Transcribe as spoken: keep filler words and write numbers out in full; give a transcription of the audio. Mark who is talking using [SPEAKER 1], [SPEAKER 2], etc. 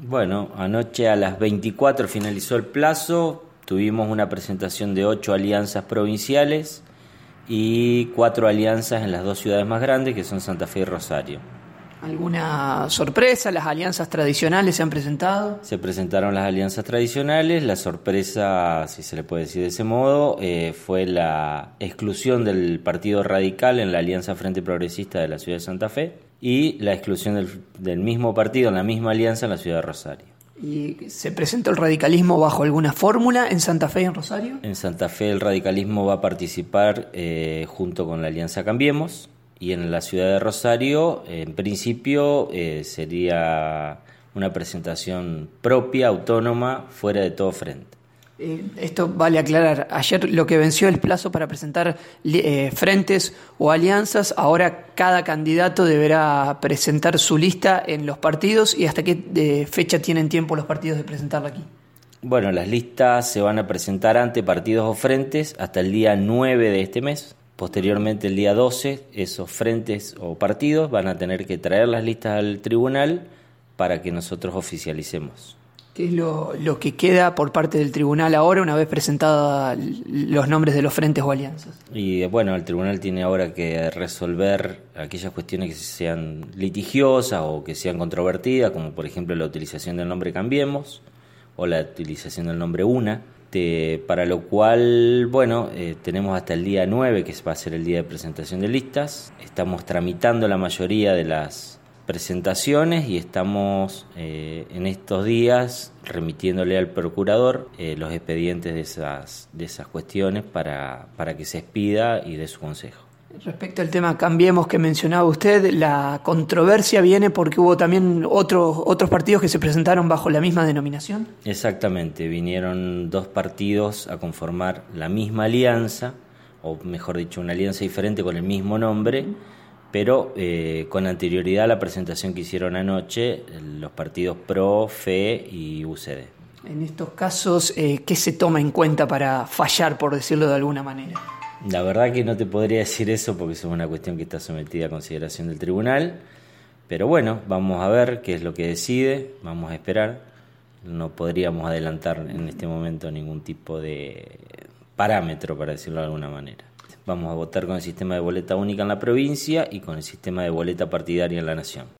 [SPEAKER 1] Bueno, anoche a las veinticuatro finalizó el plazo, tuvimos una presentación de ocho alianzas provinciales y cuatro alianzas en las dos ciudades más grandes, que son Santa Fe y Rosario.
[SPEAKER 2] ¿Alguna sorpresa? ¿Las alianzas tradicionales se han presentado?
[SPEAKER 1] Se presentaron las alianzas tradicionales. La sorpresa, si se le puede decir de ese modo, eh, fue la exclusión del Partido Radical en la Alianza Frente Progresista de la ciudad de Santa Fe y la exclusión del, del mismo partido en la misma alianza en la ciudad de Rosario.
[SPEAKER 2] ¿Y se presentó el radicalismo bajo alguna fórmula en Santa Fe y en Rosario?
[SPEAKER 1] En Santa Fe el radicalismo va a participar eh, junto con la Alianza Cambiemos. Y en la ciudad de Rosario, en principio, eh, sería una presentación propia, autónoma, fuera de todo frente.
[SPEAKER 2] Eh, esto vale aclarar. Ayer lo que venció el plazo para presentar eh, frentes o alianzas, ahora cada candidato deberá presentar su lista en los partidos. ¿Y hasta qué eh, fecha tienen tiempo los partidos de presentarla aquí?
[SPEAKER 1] Bueno, las listas se van a presentar ante partidos o frentes hasta el día nueve de este mes. Posteriormente, el día doce, esos frentes o partidos van a tener que traer las listas al tribunal para que nosotros oficialicemos.
[SPEAKER 2] ¿Qué es lo, lo que queda por parte del tribunal ahora, una vez presentados los nombres de los frentes o alianzas?
[SPEAKER 1] Y bueno, el tribunal tiene ahora que resolver aquellas cuestiones que sean litigiosas o que sean controvertidas, como por ejemplo la utilización del nombre Cambiemos o la utilización del nombre UNA. Este, para lo cual, bueno, eh, tenemos hasta el día nueve, que va a ser el día de presentación de listas. Estamos tramitando la mayoría de las presentaciones y estamos eh, en estos días remitiéndole al procurador eh, los expedientes de esas, de esas cuestiones para, para que se expida y dé su consejo.
[SPEAKER 2] Respecto al tema Cambiemos que mencionaba usted, la controversia viene porque hubo también otros otros partidos que se presentaron bajo la misma denominación.
[SPEAKER 1] Exactamente, vinieron dos partidos a conformar la misma alianza, o mejor dicho, una alianza diferente con el mismo nombre, pero eh, con anterioridad a la presentación que hicieron anoche los partidos PRO, FE y U C D.
[SPEAKER 2] En estos casos, eh, ¿qué se toma en cuenta para fallar, por decirlo de alguna manera?
[SPEAKER 1] La verdad que no te podría decir eso porque eso es una cuestión que está sometida a consideración del tribunal, pero bueno, vamos a ver qué es lo que decide, vamos a esperar. No podríamos adelantar en este momento ningún tipo de parámetro, para decirlo de alguna manera. Vamos a votar con el sistema de boleta única en la provincia y con el sistema de boleta partidaria en la nación.